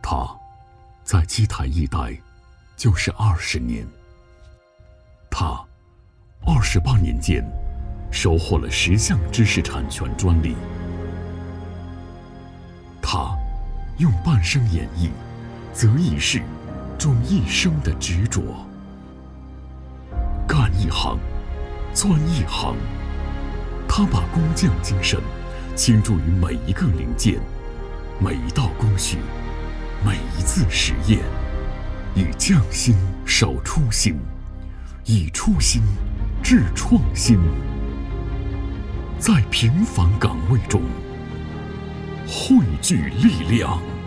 他在基台一待就是20年。他28年间收获了10项知识产权专利。他用半生演绎择一事终一生的执着，干一行钻一行。他把工匠精神倾注于每一个零件、每一道工序、每一次实验，以匠心守初心，以初心致创新。在平凡岗位中汇聚力量。